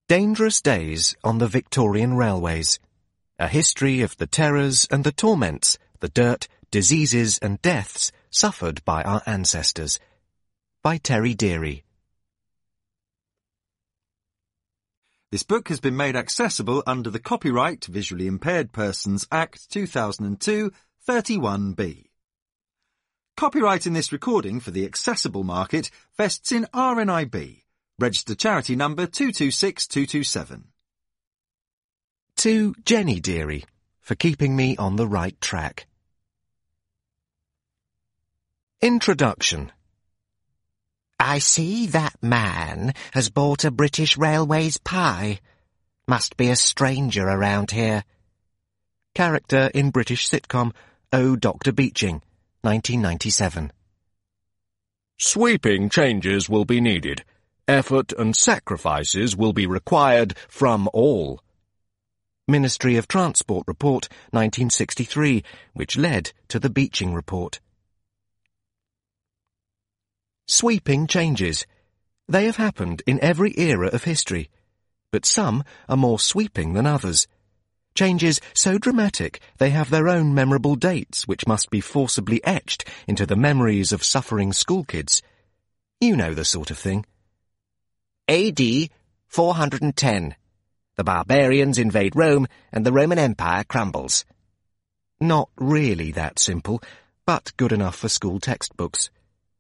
Dangerous Days on the Victorian Railways. A history of the terrors and the torments, the dirt, diseases and deaths suffered by our ancestors. By Terry Deary. This book has been made accessible under the Copyright Visually Impaired Persons Act 2002, 31B. Copyright in this recording for the accessible market vests in RNIB, registered charity number 226227. To Jenny Deary, for keeping me on the right track. Introduction. I see that man has bought a British Railways pie. Must be a stranger around here. Character in British sitcom Oh, Dr. Beeching, 1997. Sweeping changes will be needed. Effort and sacrifices will be required from all. Ministry of Transport Report, 1963, which led to the Beeching Report. Sweeping changes. They have happened in every era of history, but some are more sweeping than others. Changes so dramatic they have their own memorable dates which must be forcibly etched into the memories of suffering schoolkids. You know the sort of thing. AD 410. The barbarians invade Rome and the Roman Empire crumbles. Not really that simple, but good enough for school textbooks.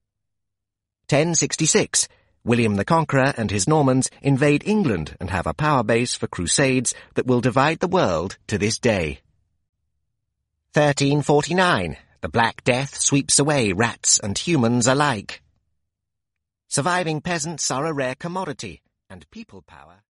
1066. William the Conqueror and his Normans invade England and have a power base for crusades that will divide the world to this day. 1349. The Black Death sweeps away rats and humans alike. Surviving peasants are a rare commodity, and people power